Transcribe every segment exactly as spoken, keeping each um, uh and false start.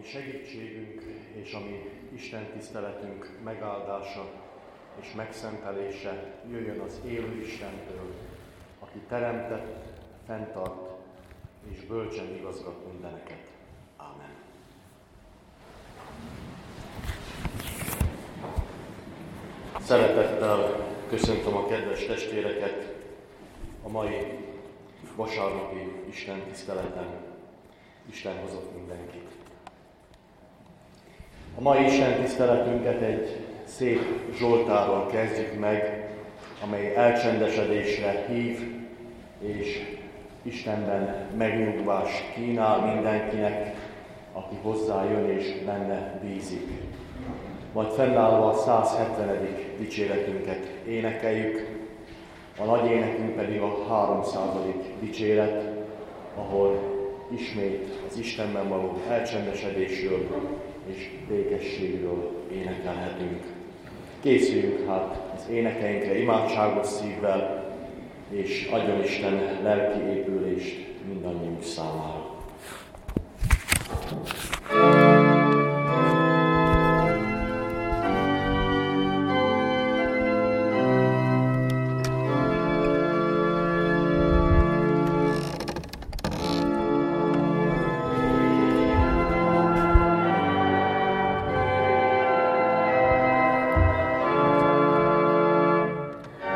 ami segítségünk és ami Isten tiszteletünk megáldása és megszentelése jöjjön az élő Istentől, aki teremtett, fenntart és bölcsen igazgat mindeneket. Ámen. Szeretettel köszöntöm a kedves testvéreket a mai vasárnapi Isten tiszteleten. Isten hozott mindenkit. A mai Isten tiszteletünket egy szép zsoltárral kezdjük meg, amely elcsendesedésre hív, és Istenben megnyugvást kínál mindenkinek, aki hozzájön és benne bízik. Majd fennállva a száz hetvenedik dicséretünket énekeljük, a nagy énekünk pedig a háromszázadik dicséret, ahol ismét az Istenben való elcsendesedésről és békességről énekelhetünk. Készüljünk hát az énekeinkre imádságos szívvel, és adjon Isten lelki épülést mindannyiunk számára.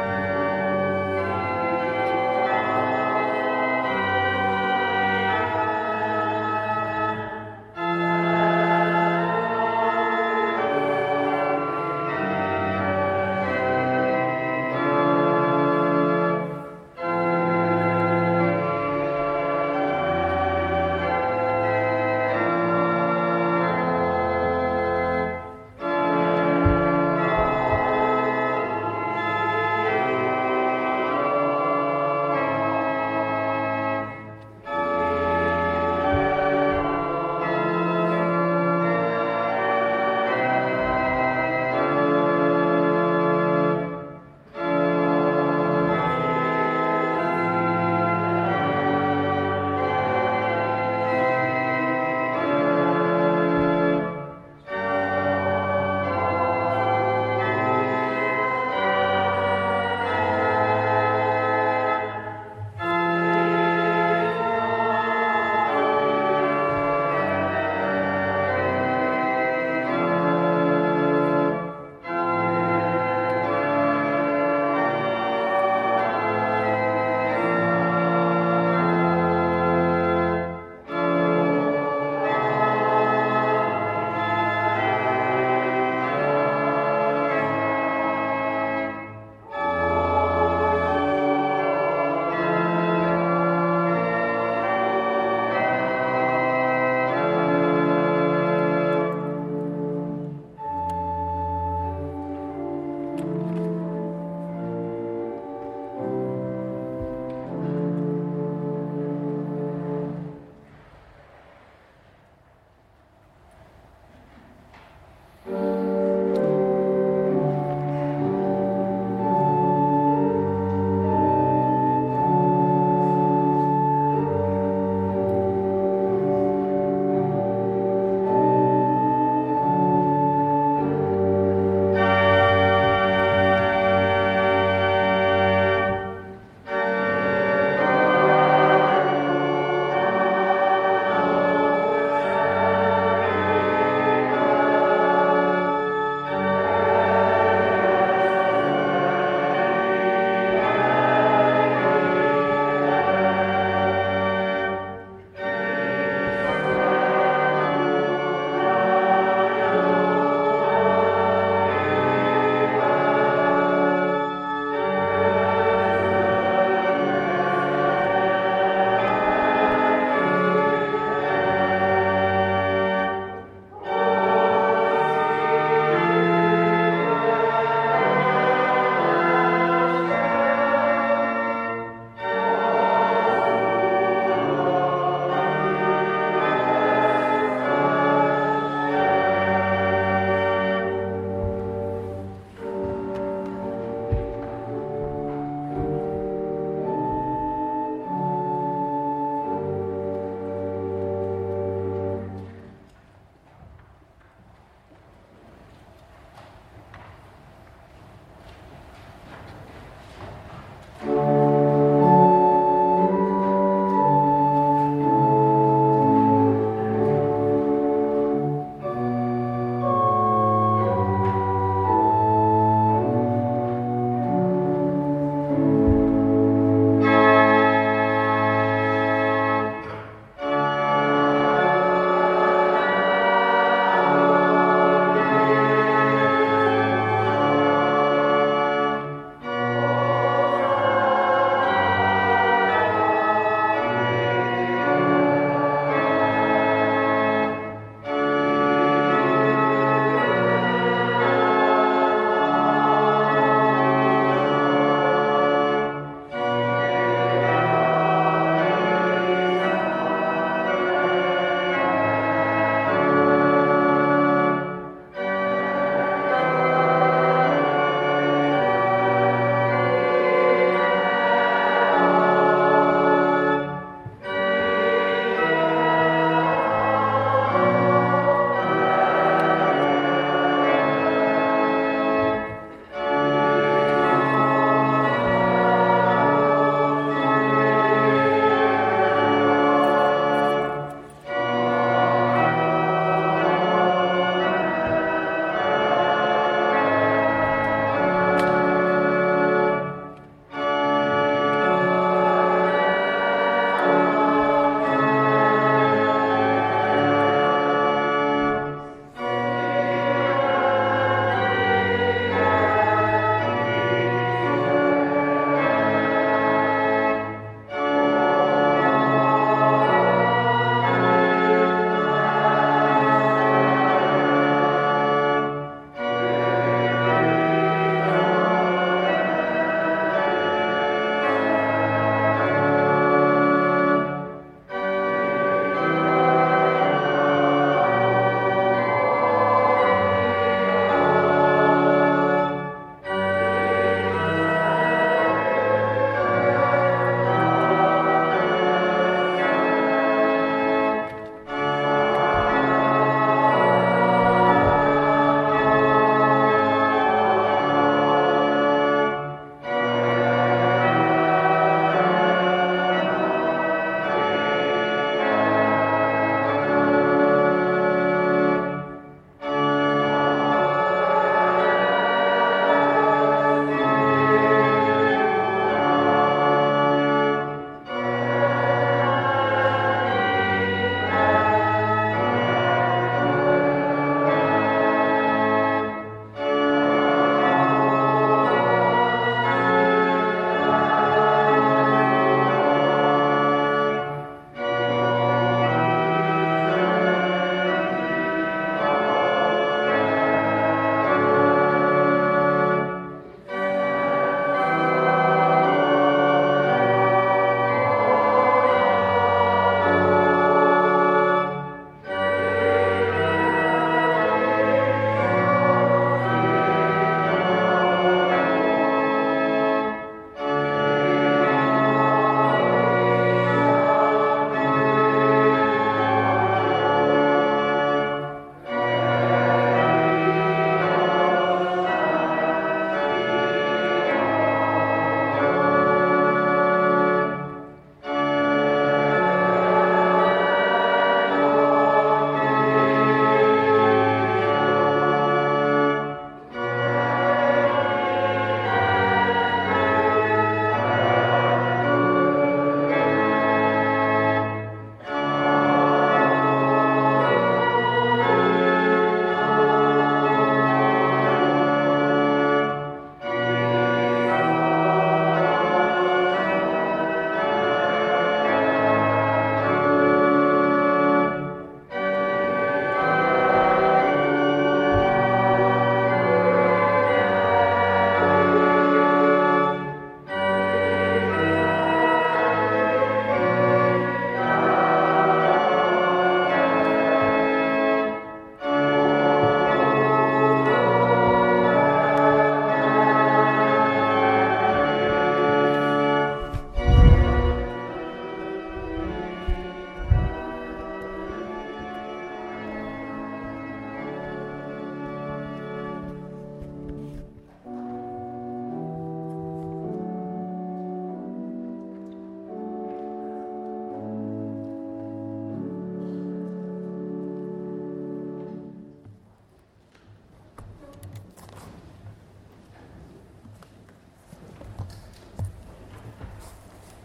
Thank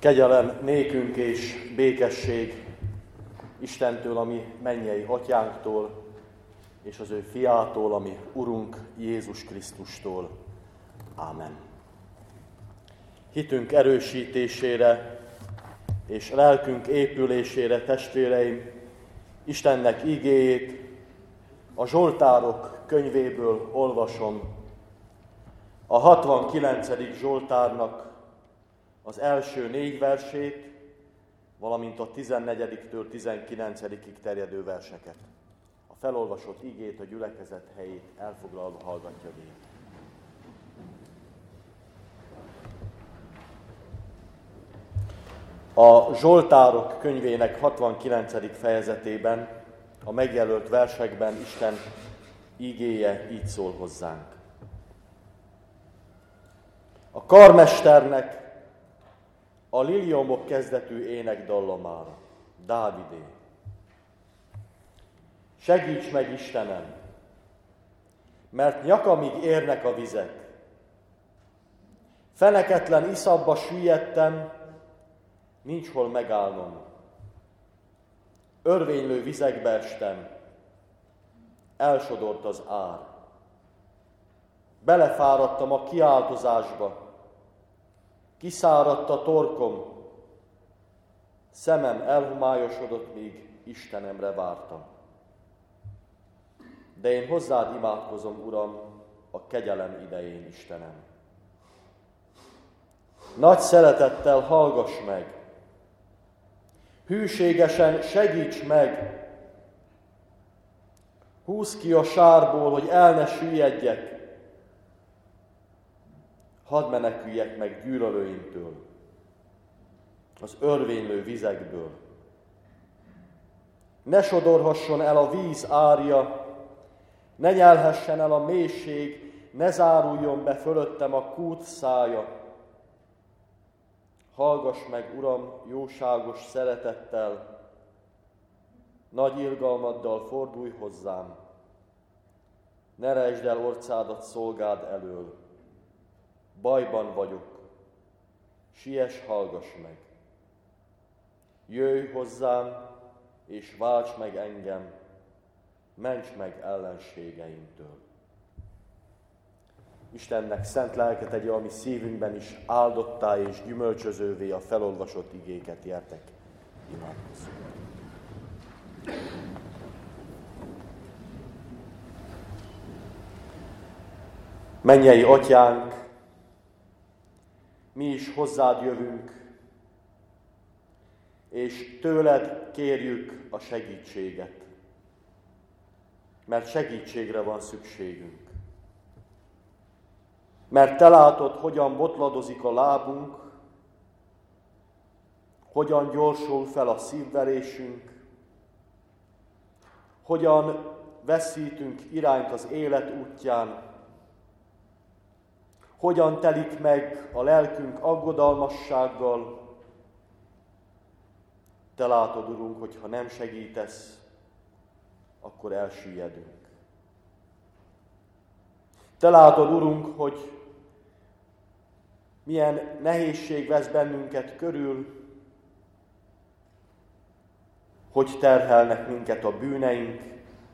Kegyelem nékünk és békesség Istentől, ami mennyei atyánktól, és az ő fiától, ami Urunk Jézus Krisztustól. Ámen. Hitünk erősítésére és lelkünk épülésére, testvéreim, Istennek igéjét a Zsoltárok könyvéből olvasom. A hatvankilencedik Zsoltárnak az első négy versét, valamint a tizennegyediktől tizenkilencedikig terjedő verseket. A felolvasott igét a gyülekezet helyét elfoglalva hallgatja végig. A Zsoltárok könyvének hatvankilencedik fejezetében, a megjelölt versekben Isten igéje így szól hozzánk. A karmesternek a liliomok kezdetű énekdallamára, Dávidé. Segíts meg, Istenem, mert nyakamig érnek a vizek. Feneketlen iszapba süllyedtem, nincs hol megállnom. Örvénylő vizekbe estem, elsodort az ár. Belefáradtam a kiáltozásba, kiszáradt a torkom, szemem elhomályosodott, míg Istenemre vártam. De én hozzád imádkozom, Uram, a kegyelem idején, Istenem. Nagy szeretettel hallgass meg, hűségesen segíts meg, húzd ki a sárból, hogy el ne süllyedjek, hadd meneküljek meg gyűlölőimtől, az örvénylő vizekből. Ne sodorhasson el a víz árja, ne nyelhessen el a mélység, ne záruljon be fölöttem a kút szája. Hallgass meg, Uram, jóságos szeretettel, nagy irgalmaddal fordulj hozzám, ne rejtsd el orcádat szolgád elől. Bajban vagyok, siess, hallgass meg. Jöjj hozzám, és válts meg engem, ments meg ellenségeimtől. Istennek szent lelke tegye a mi szívünkben is áldottá és gyümölcsözővé a felolvasott igéket, gyertek, imádkozzunk. Mennyei Atyánk, mi is hozzád jövünk, és tőled kérjük a segítséget, mert segítségre van szükségünk. Mert te látod, hogyan botladozik a lábunk, hogyan gyorsul fel a szívverésünk, hogyan veszítünk irányt az élet útján, hogyan telik meg a lelkünk aggodalmassággal. Te látod, Urunk, hogy ha nem segítesz, akkor elsüllyedünk. Te látod, Urunk, hogy milyen nehézség vesz bennünket körül, hogy terhelnek minket a bűneink,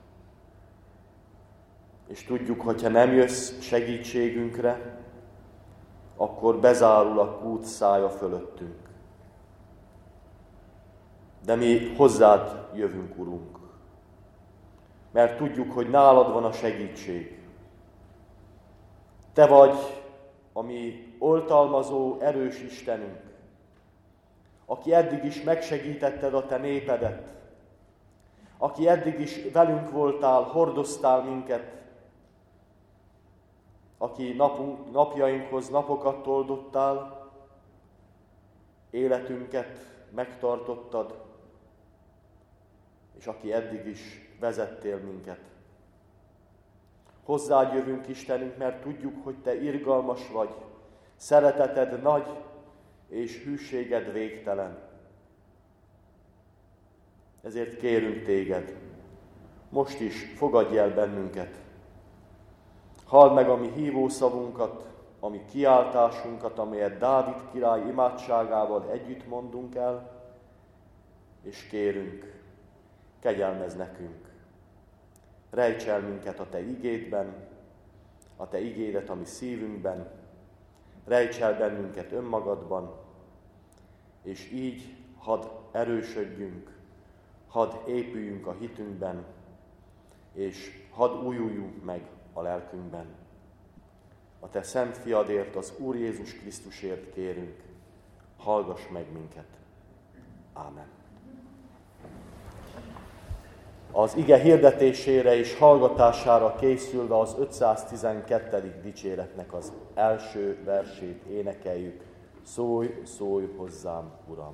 és tudjuk, hogyha nem jössz segítségünkre, akkor bezárul a kút szája fölöttünk. De mi hozzád jövünk, Urunk, mert tudjuk, hogy nálad van a segítség. Te vagy a mi oltalmazó, erős Istenünk, aki eddig is megsegítetted a te népedet, aki eddig is velünk voltál, hordoztál minket, aki napunk, napjainkhoz napokat toldottál, életünket megtartottad, és aki eddig is vezettél minket. Hozzád jövünk, Istenünk, mert tudjuk, hogy te irgalmas vagy, szereteted nagy, és hűséged végtelen. Ezért kérünk téged, most is fogadj el bennünket. Halld meg a mi hívószavunkat, a mi kiáltásunkat, amelyet Dávid király imádságával együtt mondunk el, és kérünk, kegyelmezz nekünk. Rejts el minket a Te igédben, a Te igédet a mi szívünkben, rejts el bennünket önmagadban, és így hadd erősödjünk, hadd épüljünk a hitünkben, és hadd újuljunk meg a lelkünkben. A Te szent fiadért, az Úr Jézus Krisztusért kérünk, hallgass meg minket. Ámen. Az ige hirdetésére és hallgatására készülve az ötszáztizenkettedik dicséretnek az első versét énekeljük. Szólj, szólj hozzám, Uram!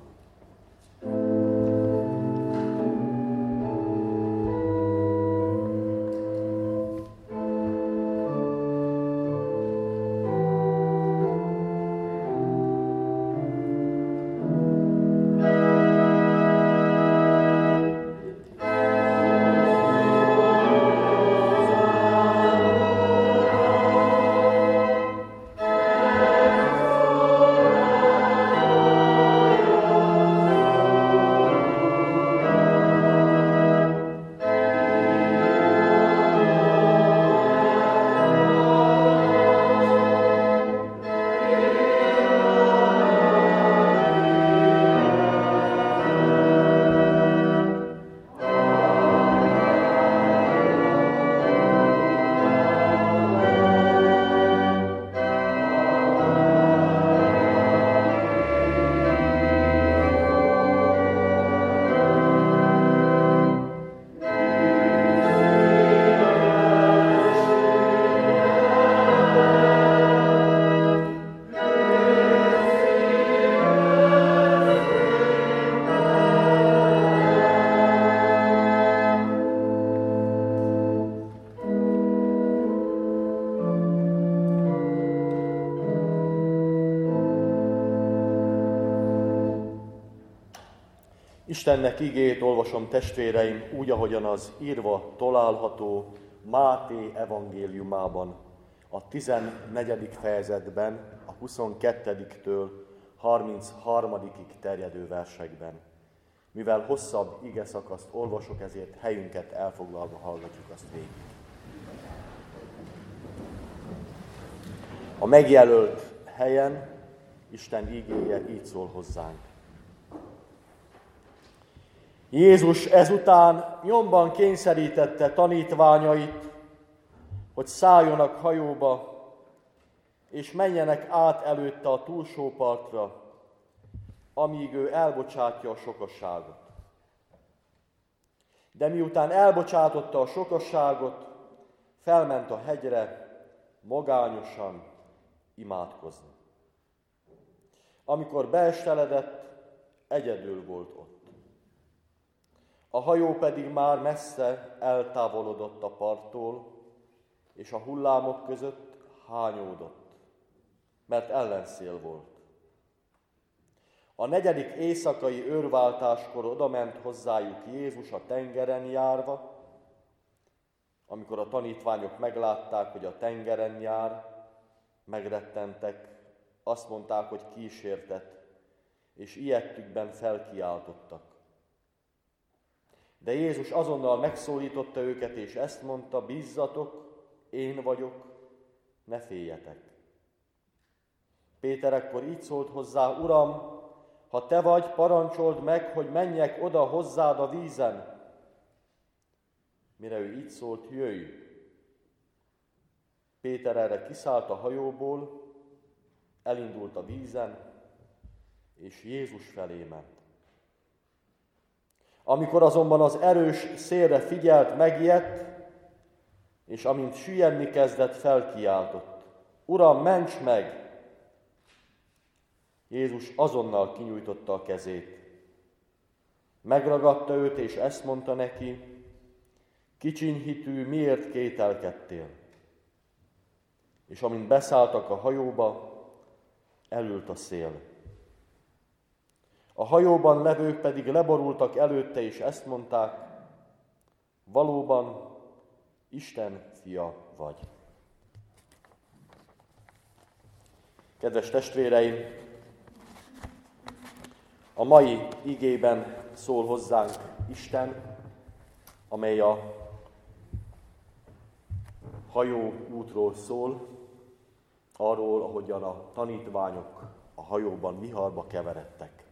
Istennek igéjét olvasom, testvéreim, úgy, ahogyan az írva található Máté evangéliumában, a tizennegyedik fejezetben, a huszonkettediktől harmincharmadikig terjedő versekben. Mivel hosszabb igeszakaszt olvasok, ezért helyünket elfoglalva hallgatjuk azt végig. A megjelölt helyen Isten igéje így szól hozzánk. Jézus ezután nyomban kényszerítette tanítványait, hogy szálljonak hajóba, és menjenek át előtte a túlsó partra, amíg ő elbocsátja a sokasságot. De miután elbocsátotta a sokasságot, felment a hegyre magányosan imádkozni. Amikor beesteledett, egyedül volt ott. A hajó pedig már messze eltávolodott a parttól, és a hullámok között hányódott, mert ellenszél volt. A negyedik éjszakai őrváltáskor odament hozzájuk Jézus a tengeren járva. Amikor a tanítványok meglátták, hogy a tengeren jár, megrettentek, azt mondták, hogy kísértett, és ijedtükben felkiáltottak. De Jézus azonnal megszólította őket, és ezt mondta: bízzatok, én vagyok, ne féljetek. Péter ekkor így szólt hozzá: Uram, ha te vagy, parancsold meg, hogy menjek oda hozzád a vízen. Mire ő így szólt: jöjj. Péter erre kiszállt a hajóból, elindult a vízen, és Jézus felé ment. Amikor azonban az erős szélre figyelt, megijedt, és amint süllyedni kezdett, felkiáltott: Uram, ments meg! Jézus azonnal kinyújtotta a kezét. Megragadta őt, és ezt mondta neki: kicsiny hitű, miért kételkedtél? És amint beszálltak a hajóba, elült a szél. A hajóban levők pedig leborultak előtte, és ezt mondták: valóban Isten fia vagy. Kedves testvéreim, a mai igében szól hozzánk Isten, amely a hajó útról szól, arról, ahogyan a tanítványok a hajóban viharba keveredtek.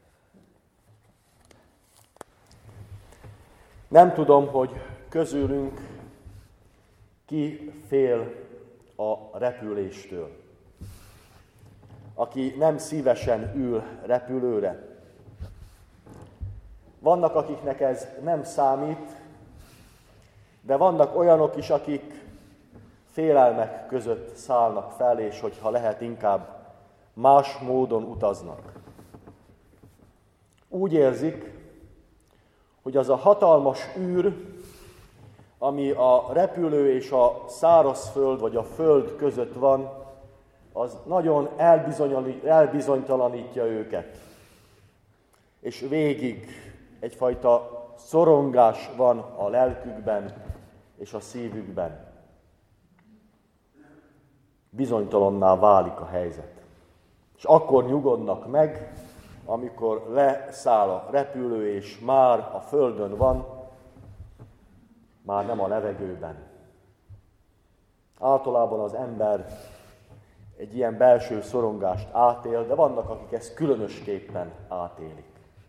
Nem tudom, hogy közülünk ki fél a repüléstől, aki nem szívesen ül repülőre. Vannak, akiknek ez nem számít, de vannak olyanok is, akik félelmek között szállnak fel, és hogyha lehet, inkább más módon utaznak. Úgy érzik, hogy az a hatalmas űr, ami a repülő és a szárazföld vagy a föld között van, az nagyon elbizonytalanítja őket. És végig egyfajta szorongás van a lelkükben és a szívükben. Bizonytalanná válik a helyzet. És akkor nyugodnak meg, amikor leszáll a repülő, és már a földön van, már nem a levegőben. Általában az ember egy ilyen belső szorongást átél, de vannak, akik ezt különösképpen átélik.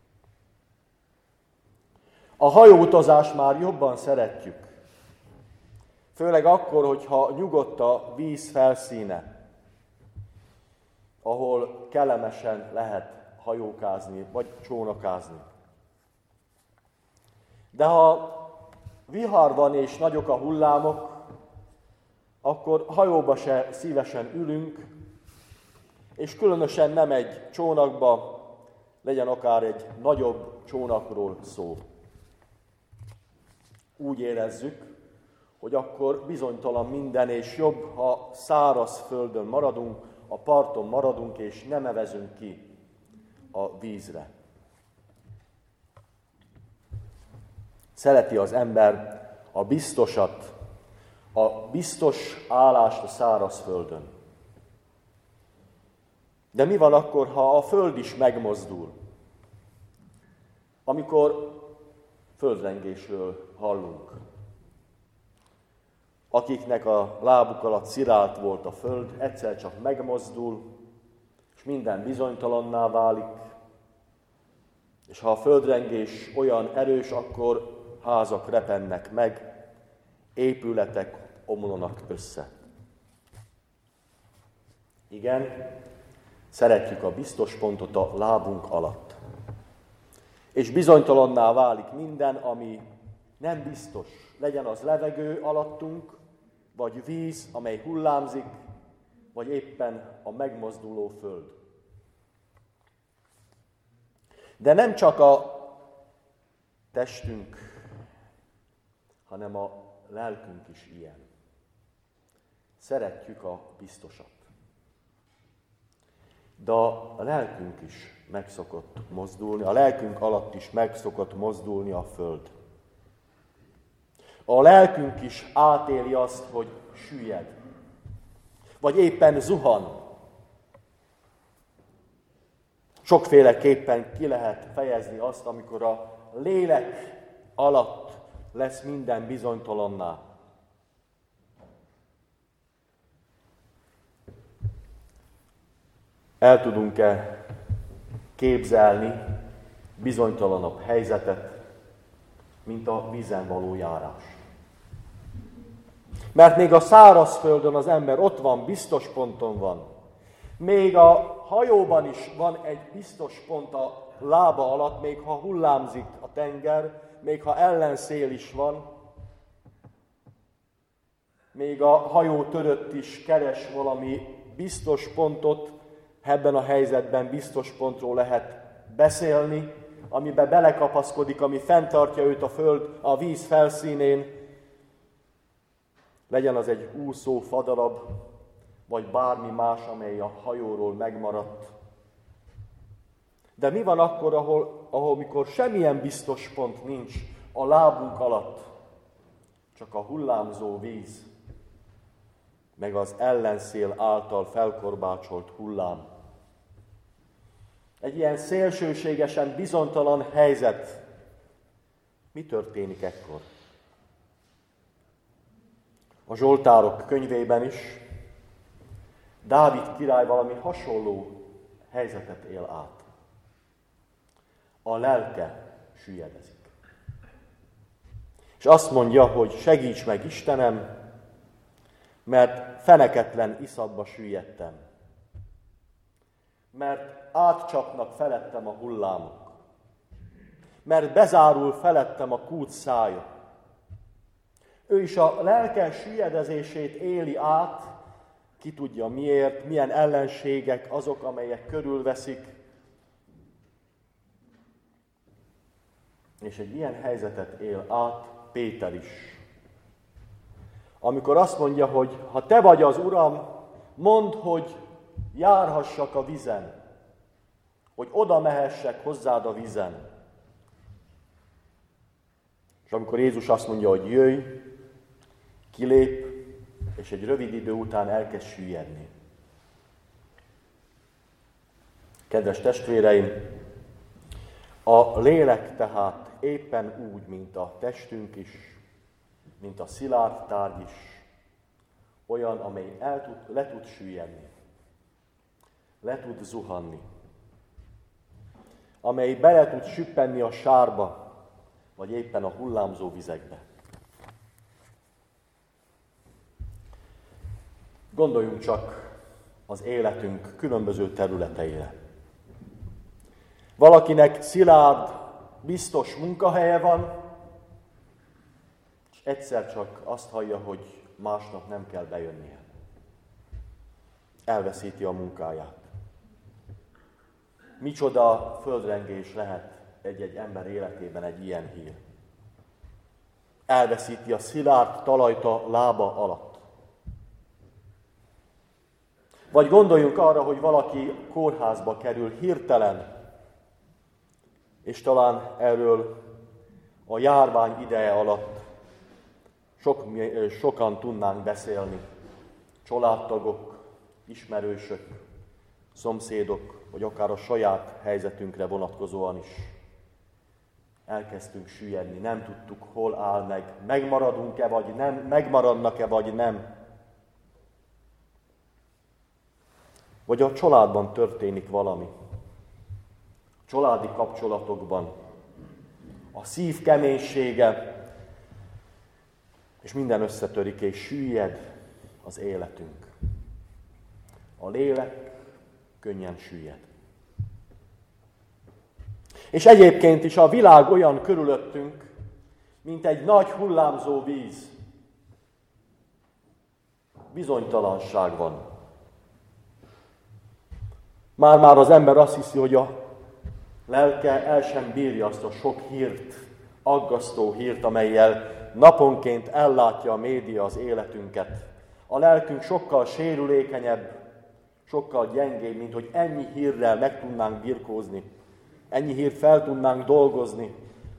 A hajóutazást már jobban szeretjük. Főleg akkor, hogyha nyugodt a víz felszíne, ahol kellemesen lehet hajókázni, vagy csónakázni. De ha vihar van és nagyok a hullámok, akkor hajóba se szívesen ülünk, és különösen nem egy csónakba, legyen akár egy nagyobb csónakról szó. Úgy érezzük, hogy akkor bizonytalan minden, és jobb, ha száraz földön maradunk, a parton maradunk, és nem evezünk ki a vízre. Szereti az ember a biztosat, a biztos állást a száraz földön. De mi van akkor, ha a föld is megmozdul? Amikor földrengésről hallunk. Akiknek a lábuk alatt szirált volt a föld, egyszer csak megmozdul, és minden bizonytalanná válik. És ha a földrengés olyan erős, akkor házak repennek meg, épületek omlanak össze. Igen, szeretjük a biztos pontot a lábunk alatt. És bizonytalanná válik minden, ami nem biztos. Legyen az levegő alattunk, vagy víz, amely hullámzik, vagy éppen a megmozduló föld. De nem csak a testünk, hanem a lelkünk is ilyen. Szeretjük a biztosat. De a lelkünk is meg szokott mozdulni, a lelkünk alatt is meg szokott mozdulni a föld. A lelkünk is átéli azt, hogy süllyed, vagy éppen zuhan. Sokféleképpen ki lehet fejezni azt, amikor a lélek alatt lesz minden bizonytalanná. El tudunk-e képzelni bizonytalanabb helyzetet, mint a vízen való járás? Mert még a szárazföldön az ember ott van, biztos ponton van. Még a hajóban is van egy biztos pont a lába alatt, még ha hullámzik a tenger, még ha ellenszél is van, még a hajó törött is keres valami biztos pontot, ebben a helyzetben biztos pontról lehet beszélni, amiben belekapaszkodik, ami fenntartja őt a föld, a víz felszínén, legyen az egy úszó fadarab, vagy bármi más, amely a hajóról megmaradt. De mi van akkor, ahol, ahol mikor semmilyen biztos pont nincs a lábunk alatt, csak a hullámzó víz, meg az ellenszél által felkorbácsolt hullám. egy ilyen szélsőségesen bizonytalan helyzet, mi történik ekkor? A Zsoltárok könyvében is Dávid király valami hasonló helyzetet él át. A lelke süllyedzik. És azt mondja, hogy segíts meg Istenem, mert feneketlen iszapba süllyedtem. Mert átcsapnak felettem a hullámok. Mert bezárul felettem a kút szája. Ő is a lelke süllyedezését éli át, ki tudja miért, milyen ellenségek azok, amelyek körülveszik. És egy ilyen helyzetet él át Péter is. Amikor azt mondja, hogy ha te vagy az Uram, mondd, hogy járhassak a vizen, hogy oda mehessek hozzád a vizen. És amikor Jézus azt mondja, hogy jöjj, kilép, és egy rövid idő után elkezd süllyedni. Kedves testvéreim, a lélek tehát éppen úgy, mint a testünk is, mint a szilárd tárgy is, olyan, amely el tud, le tud süllyedni, le tud zuhanni, amely bele tud süppenni a sárba, vagy éppen a hullámzó vizekbe. Gondoljunk csak az életünk különböző területeire. Valakinek szilárd, biztos munkahelye van, és egyszer csak azt hallja, hogy másnap nem kell bejönnie. Elveszíti a munkáját. Micsoda földrengés lehet egy-egy ember életében egy ilyen hír. Elveszíti a szilárd talajt a lába alatt. Vagy gondoljunk arra, hogy valaki kórházba kerül hirtelen, és talán erről a járvány ideje alatt sok, sokan tudnánk beszélni. Családtagok, ismerősök, szomszédok, vagy akár a saját helyzetünkre vonatkozóan is. Elkezdtünk süllyedni, nem tudtuk, hol áll meg, megmaradunk-e, vagy nem, megmaradnak-e, vagy nem. Vagy a családban történik valami. A családi kapcsolatokban. A szív keménysége, és minden összetörik, és süllyed az életünk. A lélek könnyen süllyed. És egyébként is a világ olyan körülöttünk, mint egy nagy hullámzó víz. Bizonytalanság van. Már-már az ember azt hiszi, hogy a lelke el sem bírja azt a sok hírt, aggasztó hírt, amellyel naponként ellátja a média az életünket. A lelkünk sokkal sérülékenyebb, sokkal gyengébb, mint hogy ennyi hírrel meg tudnánk birkózni, ennyi hírt fel tudnánk dolgozni.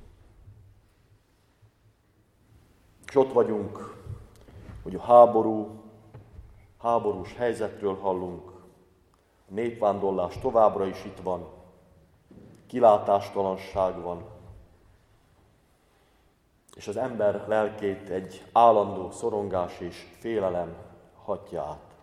És ott vagyunk, hogy a háború, háborús helyzetről hallunk, a népvándorlás továbbra is itt van, kilátástalanság van, és az ember lelkét egy állandó szorongás és félelem hatja át.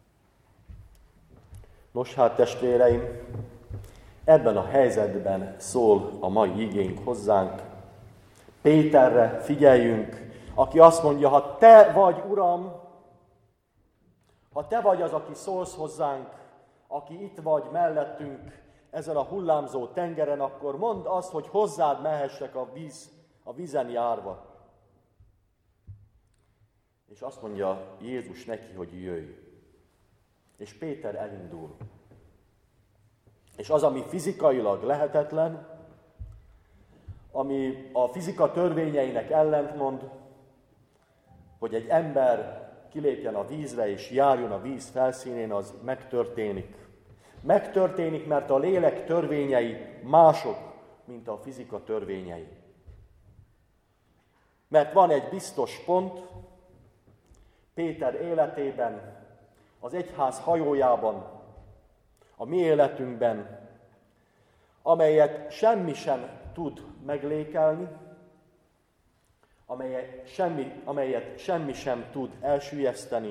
Nos hát, testvéreim, ebben a helyzetben szól a mai igénk hozzánk. Péterre figyeljünk, aki azt mondja, ha te vagy, Uram, ha te vagy az, aki szólsz hozzánk, aki itt vagy mellettünk ezen a hullámzó tengeren, akkor mondd azt, hogy hozzád mehessek a víz, a vízen járva. És azt mondja Jézus neki, hogy jöjj. És Péter elindul. És az, ami fizikailag lehetetlen, ami a fizika törvényeinek ellentmond, hogy egy ember kilépjen a vízre és járjon a víz felszínén, az megtörténik. Megtörténik, mert a lélek törvényei mások, mint a fizika törvényei. Mert van egy biztos pont Péter életében, az egyház hajójában, a mi életünkben, amelyet semmi sem tud meglékelni, amelyet semmi, amelyet semmi sem tud elsüllyeszteni,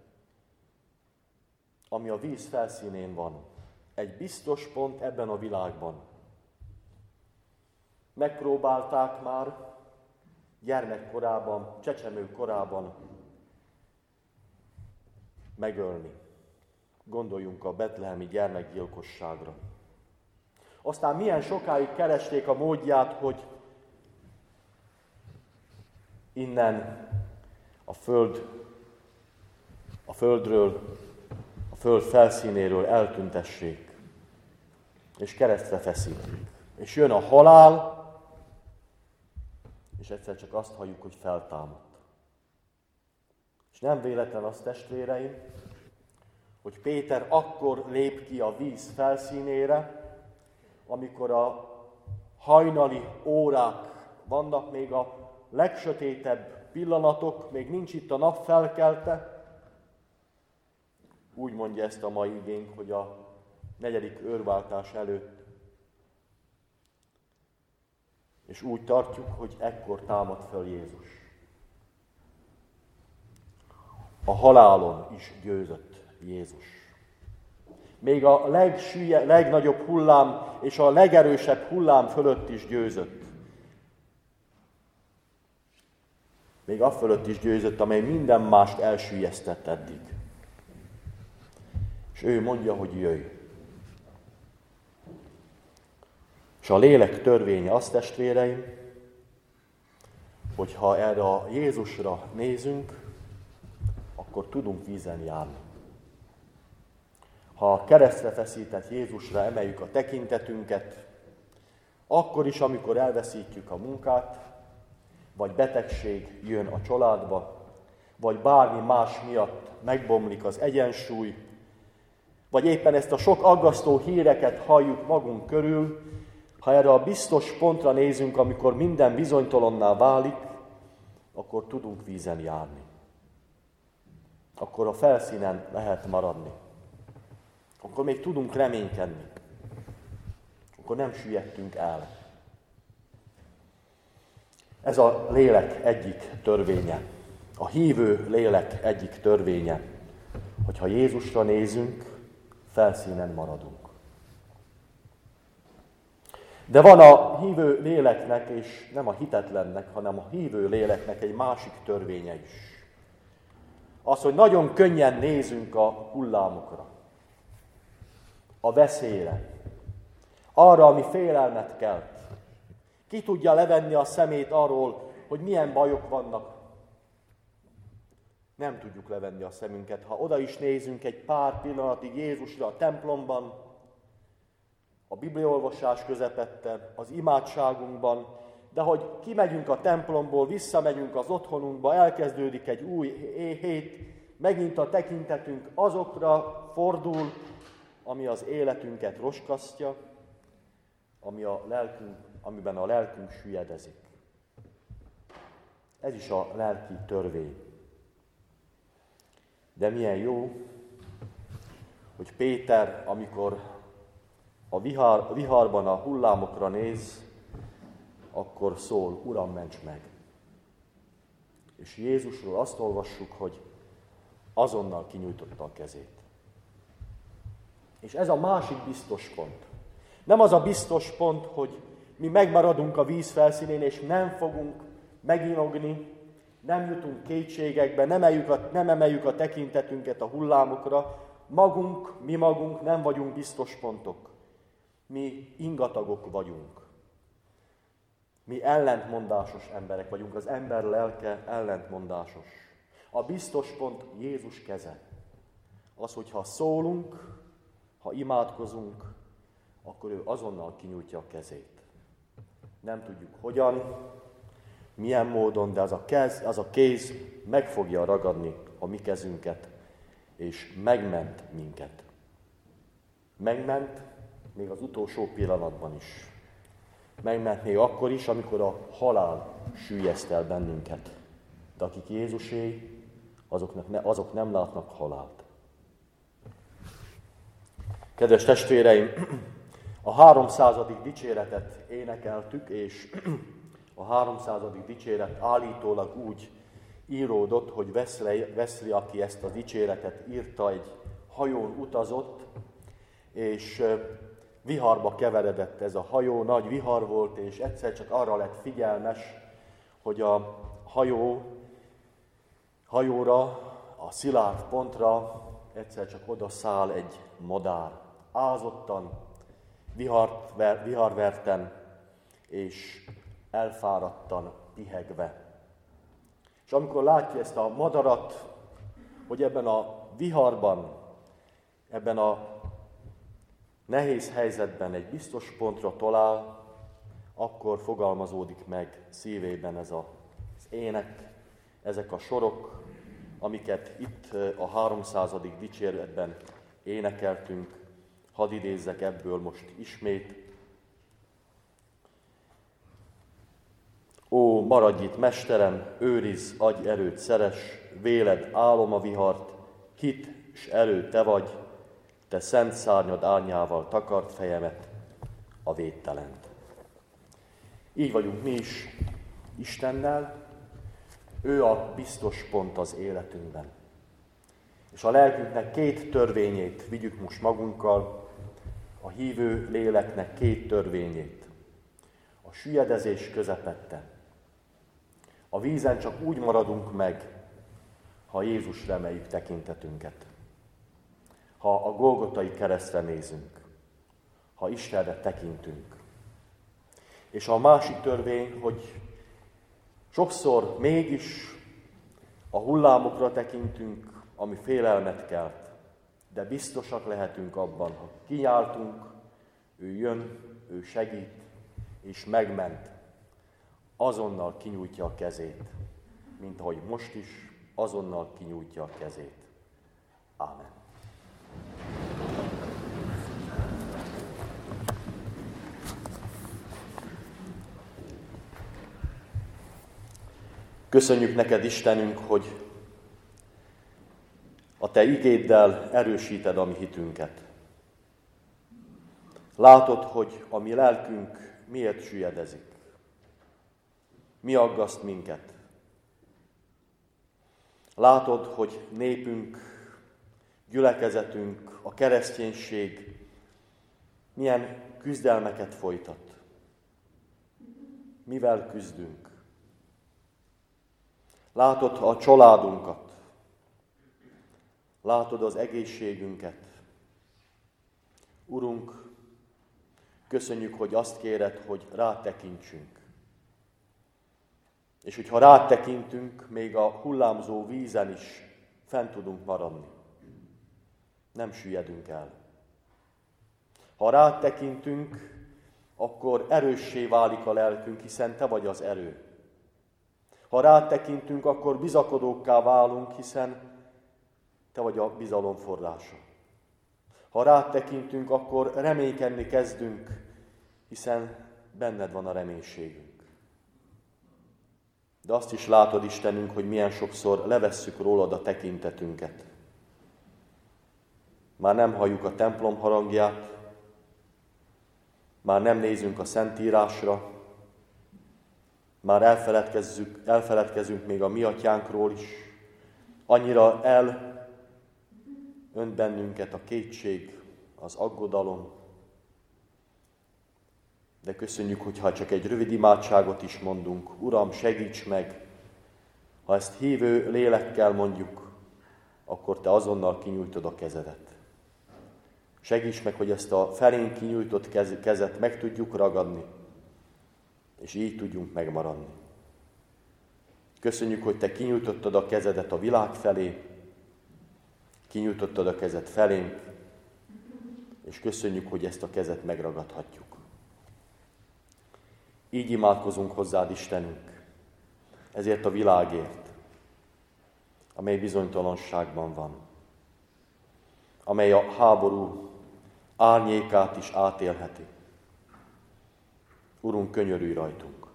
ami a víz felszínén van. Egy biztos pont ebben a világban. Megpróbálták már gyermekkorában, csecsemő korában megölni. Gondoljunk a betlehemi gyermekgyilkosságra. Aztán milyen sokáig keresték a módját, hogy innen a föld, a földről, a föld felszínéről eltüntessék, és keresztre feszítik. És jön a halál, és egyszer csak azt halljuk, hogy feltámadt. És nem véletlen az, testvéreim, hogy Péter akkor lép ki a víz felszínére, amikor a hajnali órák vannak, még a legsötétebb pillanatok, még nincs itt a nap felkelte. Úgy mondja ezt a mai igénk, hogy a negyedik őrváltás előtt. És úgy tartjuk, hogy ekkor támad fel Jézus. A halálon is győzött Jézus. Még a legsülye, legnagyobb hullám és a legerősebb hullám fölött is győzött. Még a fölött is győzött, amely minden mást elsüllyesztett eddig. És ő mondja, hogy jöjj. És a lélek törvénye az, testvéreim, hogy ha erre a Jézusra nézünk, akkor tudunk vízen járni. Ha a keresztre feszített Jézusra emeljük a tekintetünket, akkor is, amikor elveszítjük a munkát, vagy betegség jön a családba, vagy bármi más miatt megbomlik az egyensúly, vagy éppen ezt a sok aggasztó híreket halljuk magunk körül, ha erre a biztos pontra nézünk, amikor minden bizonytalanná válik, akkor tudunk vízen járni. Akkor a felszínen lehet maradni. Akkor még tudunk reménykedni. Akkor nem süllyedtünk el. Ez a lélek egyik törvénye. A hívő lélek egyik törvénye, hogyha Jézusra nézünk, felszínen maradunk. De van a hívő léleknek, és nem a hitetlennek, hanem a hívő léleknek egy másik törvénye is. Az, hogy nagyon könnyen nézünk a hullámokra, a veszélyre, arra, ami félelmet kelt. Ki tudja levenni a szemét arról, hogy milyen bajok vannak? Nem tudjuk levenni a szemünket. Ha oda is nézünk egy pár pillanatig Jézusra a templomban, a bibliaolvasás közepette, az imádságunkban, de hogy kimegyünk a templomból, visszamegyünk az otthonunkba, elkezdődik egy új hét, megint a tekintetünk azokra fordul, ami az életünket roskasztja, ami a lelkünk, amiben a lelkünk süllyedzik. Ez is a lelki törvény. De milyen jó, hogy Péter, amikor a vihar, viharban a hullámokra néz, akkor szól, Uram, ments meg! És Jézusról azt olvassuk, hogy azonnal kinyújtotta a kezét. És ez a másik biztos pont. Nem az a biztos pont, hogy mi megmaradunk a víz felszínén, és nem fogunk meginogni, nem jutunk kétségekbe, nem emeljük a, nem emeljük a tekintetünket a hullámokra. Magunk, mi magunk nem vagyunk biztos pontok. Mi ingatagok vagyunk. Mi ellentmondásos emberek vagyunk, az ember lelke ellentmondásos. A biztos pont Jézus keze. Az, hogyha szólunk, ha imádkozunk, akkor ő azonnal kinyújtja a kezét. Nem tudjuk hogyan, milyen módon, de az a, kez, az a kéz meg fogja ragadni a mi kezünket, és megment minket. Megment még az utolsó pillanatban is. Megment még akkor is, amikor a halál süllyeszt el bennünket. De akik Jézusé, azoknak ne, azok nem látnak halált. Kedves testvéreim, a A háromszázadik dicséretet énekeltük, és a háromszázadik dicséret állítólag úgy íródott, hogy Wesley, aki ezt a dicséretet írta, egy hajón utazott, és viharba keveredett ez a hajó, nagy vihar volt, és egyszer csak arra lett figyelmes, hogy a hajó, hajóra, a szilárd pontra egyszer csak odaszáll egy madár. Ázottan, vihart, viharverten és elfáradtan pihegve. És amikor látja ezt a madarat, hogy ebben a viharban, ebben a nehéz helyzetben egy biztos pontra talál, akkor fogalmazódik meg szívében ez az ének, ezek a sorok, amiket itt a háromszázadik dicséretben énekeltünk. Hadd idézzek ebből most ismét. Ó, maradj itt, mesterem, őrizz, adj erőt, szeres, véled álom a vihart, hit s erő te vagy, te szent szárnyad árnyával takart fejemet, a védtelent. Így vagyunk mi is Istennel, ő a biztos pont az életünkben. És a lelkünknek két törvényét vigyük most magunkkal, a hívő léleknek két törvényét. A süllyedezés közepette. A vízen csak úgy maradunk meg, ha Jézusra emeljük tekintetünket. Ha a Golgotai keresztre nézünk, ha Istenre tekintünk. És a másik törvény, hogy sokszor mégis a hullámokra tekintünk, ami félelmet kelt, de biztosak lehetünk abban, ha kinyáltunk, ő jön, ő segít, és megment, azonnal kinyújtja a kezét, mint ahogy most is azonnal kinyújtja a kezét. Ámen. Köszönjük neked, Istenünk, hogy a te igéddel erősíted a mi hitünket. Látod, hogy a mi lelkünk miért süllyedzik. Mi aggaszt minket. Látod, hogy népünk, gyülekezetünk, a kereszténység milyen küzdelmeket folytat. Mivel küzdünk? Látod a családunkat. Látod az egészségünket. Urunk, köszönjük, hogy azt kéred, hogy rád tekintsünk. És hogyha rád tekintünk, még a hullámzó vízen is fent tudunk maradni. Nem süllyedünk el. Ha rád tekintünk, akkor erőssé válik a lelkünk, hiszen te vagy az erő. Ha rád tekintünk, akkor bizakodókká válunk, hiszen te vagy a bizalom forrása. Ha rád tekintünk, akkor reménykedni kezdünk, hiszen benned van a reménységünk. De azt is látod, Istenünk, hogy milyen sokszor levesszük rólad a tekintetünket. Már nem halljuk a templom harangját, már nem nézünk a Szentírásra, már elfeledkezzük, elfeledkezünk még a mi atyánkról is. Annyira el önt bennünket a kétség, az aggodalom. De köszönjük, hogyha csak egy rövid imádságot is mondunk. Uram, segíts meg! Ha ezt hívő lélekkel mondjuk, akkor te azonnal kinyújtod a kezedet. Segíts meg, hogy ezt a felénk kinyújtott kezet meg tudjuk ragadni, és így tudjunk megmaradni. Köszönjük, hogy te kinyújtottad a kezedet a világ felé, kinyújtottad a kezed felénk, és köszönjük, hogy ezt a kezet megragadhatjuk. Így imádkozunk hozzád, Istenünk, ezért a világért, amely bizonytalanságban van, amely a háború árnyékát is átélheti. Urunk, könyörülj rajtunk.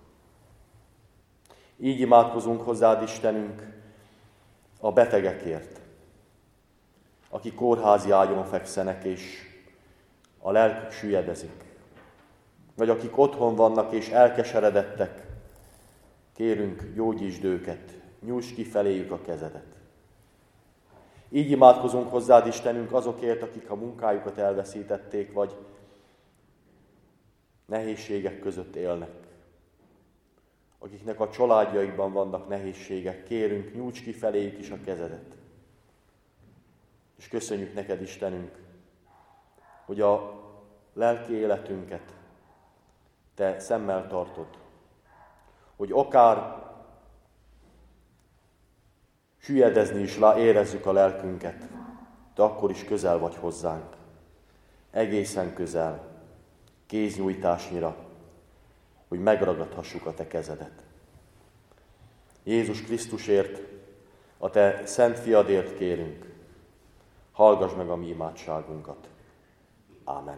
Így imádkozunk hozzád, Istenünk, a betegekért, akik kórházi ágyon fekszenek, és a lelkük süllyedzik. vagy akik otthon vannak és elkeseredettek, kérünk, gyógyítsd őket, nyújtsd ki feléjük a kezedet. Így imádkozunk hozzád, Istenünk, azokért, akik a munkájukat elveszítették, vagy nehézségek között élnek. Akiknek a családjaikban vannak nehézségek, kérünk, nyújtsd ki feléjük is a kezedet. És köszönjük neked, Istenünk, hogy a lelki életünket te szemmel tartod. Hogy akár süllyedni is érezzük a lelkünket, de akkor is közel vagy hozzánk. Egészen közel, kéznyújtásnyira, hogy megragadhassuk a te kezedet. Jézus Krisztusért, a te szent fiadért kérünk, hallgass meg a mi imádságunkat. Ámen.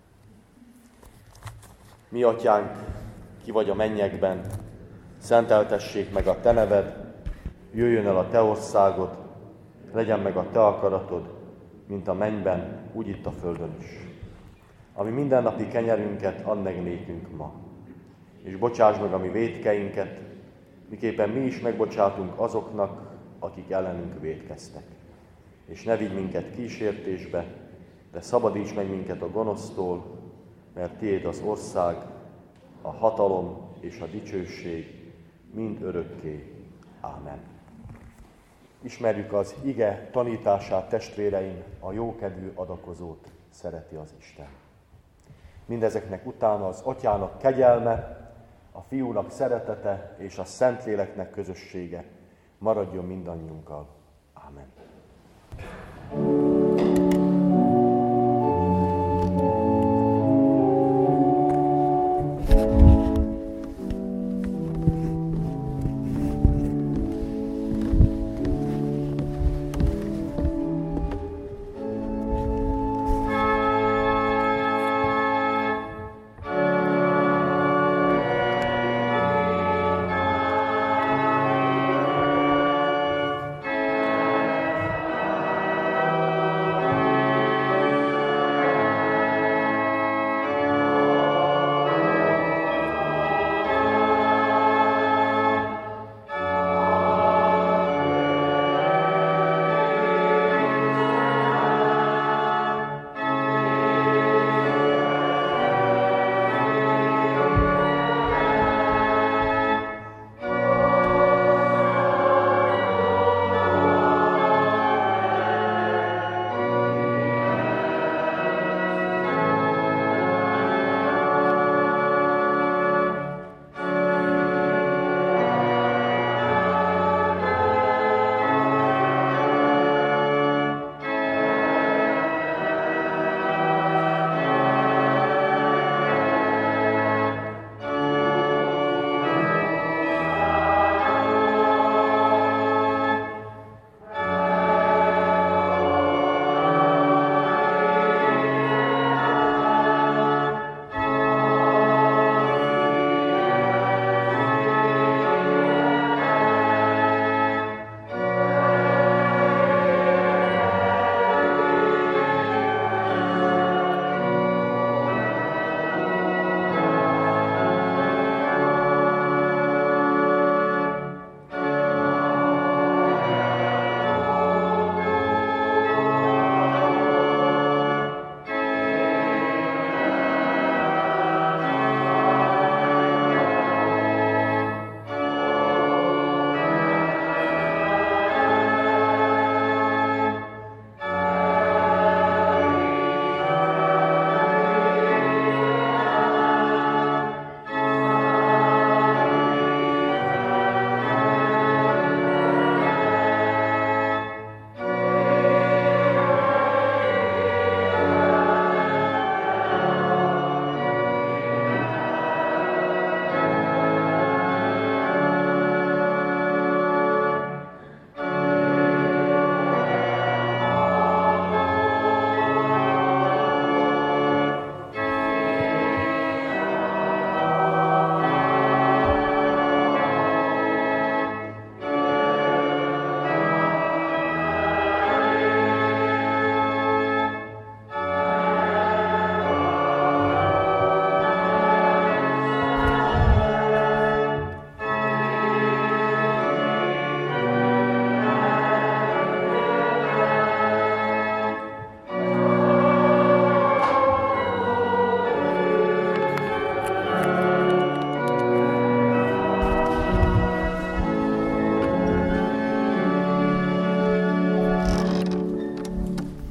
Mi atyánk, ki vagy a mennyekben, szenteltessék meg a te neved, jöjjön el a te országod, legyen meg a te akaratod, mint a mennyben, úgy itt a földön is. Ami mindennapi kenyerünket add meg nékünk ma, és bocsáss meg a mi vétkeinket, miképpen mi is megbocsátunk azoknak, akik ellenünk vétkeztek. És ne vigy minket kísértésbe, de szabadíts meg minket a gonosztól, mert tiéd az ország, a hatalom és a dicsőség mind örökké. Ámen. Ismerjük az ige tanítását, testvéreim, a jókedvű adakozót szereti az Isten. Mindezeknek utána az Atyának kegyelme, a Fiúnak szeretete és a Szentléleknek közössége maradjon mindannyiunkkal. Ámen.